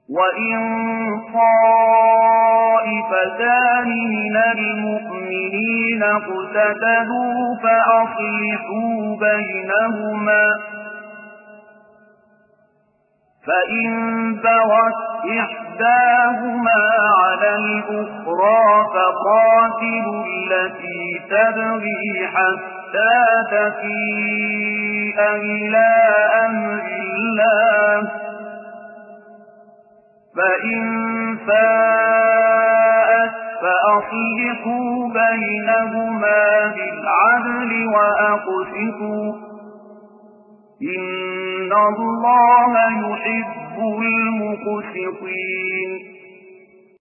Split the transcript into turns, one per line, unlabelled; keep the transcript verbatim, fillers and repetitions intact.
وإن طائفتان من المؤمنين اقتتلوا فأصلحوا بينهما فإن بغت إحداهما على الأخرى فقاتلوا التي تبغي حتى تفيء إلى أمر الله فإن فاءت فأصلحوا بينهما بالعدل وأقسطوا إن الله يحب المقسطين